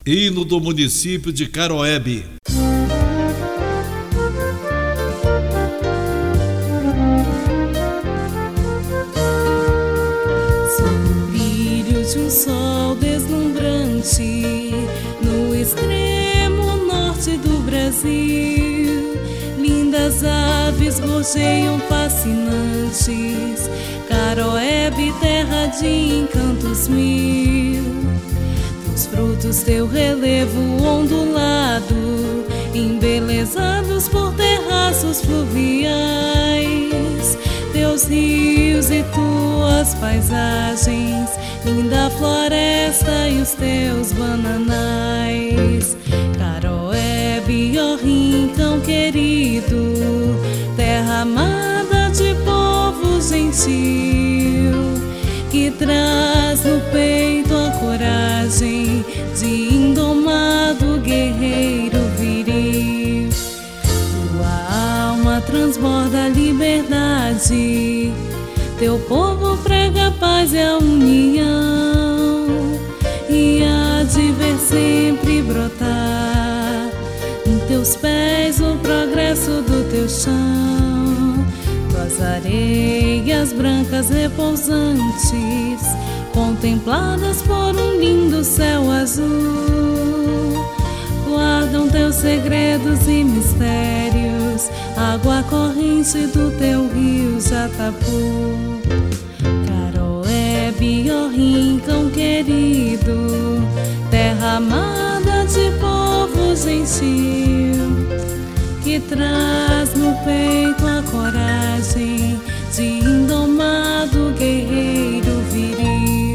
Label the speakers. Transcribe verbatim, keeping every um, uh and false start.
Speaker 1: Hino do município de Caroebe.
Speaker 2: De um sol deslumbrante no extremo norte do Brasil, lindas aves gorjeiam fascinantes. Caroebe, terra de encantos mil, teus frutos, teu relevo ondulado, embelezados por terraços fluviais, teus rios e tuas paisagens, linda floresta e os teus bananais. Caroebe, ó rincão querido, terra amada de povo gentil, que traz no peito a coragem de indomado guerreiro viril. Tua alma transborda a liberdade, teu povo prega a paz e a união, e há de ver sempre brotar em teus pés o progresso do teu chão. Tuas areias brancas repousantes, contempladas por um lindo céu azul, guardam teus segredos e mistérios, água corrente do teu rio Jatapu. Caroebe, ó rincão querido, terra amada de povo gentil, que traz no peito a coragem de indomado guerreiro viril.